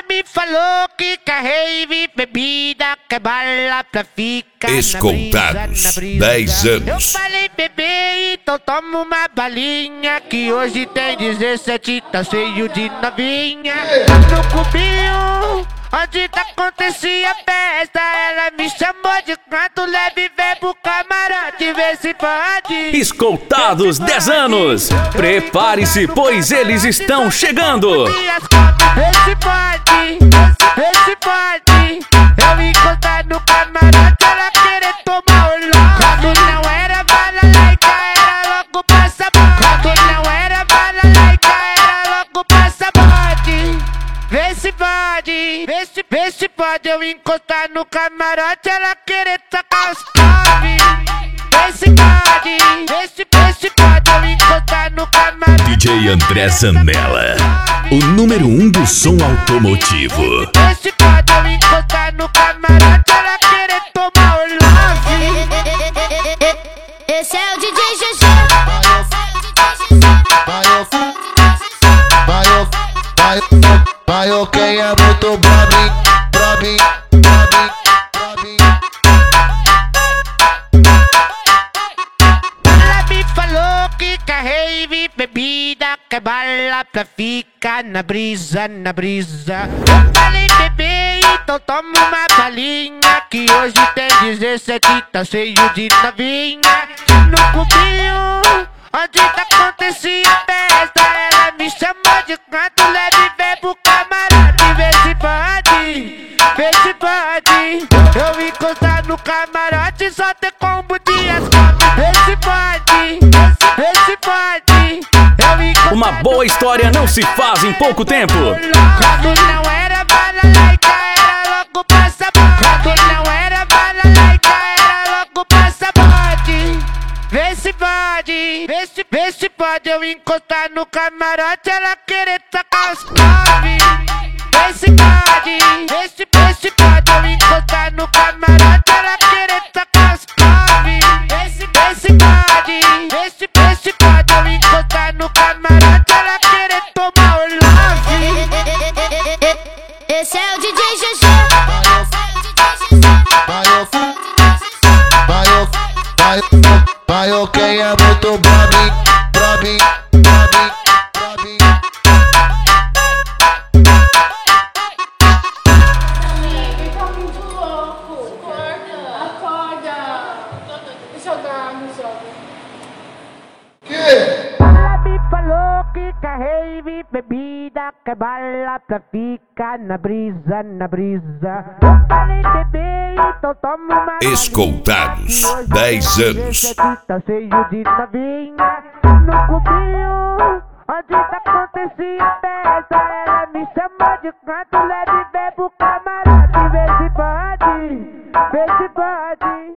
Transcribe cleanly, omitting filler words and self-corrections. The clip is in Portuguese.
me falou que quer rave, bebida, quer bala pra ficar Escoltados, na brisa. 10 anos. Eu falei, bebê, então toma uma balinha, que hoje tem 17, tá cheio de novinha. No cubinho, onde acontecia festa, ela me chamou de canto leve, vem pro camarote, vê se pode. Escoltados 10 anos. Prepare-se, pois eles estão chegando. Esse pode, eu encostar no camarote, ela querer tomar o louco. Quando não era balalaica, era logo passaporte. Quando não era balalaica, era logo passaporte. Vê se pode, eu encostar no camarote, ela querer tacar os top. Vê se pode, eu encostar no camarote. DJ André Zanella, o número 1 do som automotivo. Esse pode eu encostar no camarote, ela querer tomar o love. Esse é o DJ GG. Vai, quem é muito brabinho. Ela me falou que quer rave, bebida, quer bala pra ficar na brisa. Eu falei, bebê, então toma uma balinha, que hoje tem 17, tá cheio de novinha. No cubinho, onde acontecia festa, ela me chamou de canto leve, vem pro camarote, vê se pode. Eu encostar no camarote, só ter combo de asfalto. Esse pode, eu encostar. Uma boa história não se faz em pouco tempo. Quando não era balalaica, era logo passaporte. Quando não era balalaica, era logo passaporte. Vê se pode, eu encostar no camarote, ela querer tacar os top. Vê se pode, eu encostar no camarote, ela querer tacar os top. Vê se pode, eu encostar no camarote, ela querer tomar o love. Esse é o DJ GG. Vai, quem é muito brabinho. Tá muito louco. Acorda. Deixa eu dar no jogo. Ela me falou que quer rave, bebida, quer bala pra ficar na brisa. Eu falei, bebê, então toma uma Escoltados, balinha, 10 que hoje anos. tem 17, tá cheio de novinha. No cubinho, onde acontecia festa, ela me chamou de canto leve, vem pro camarote, vê se pode.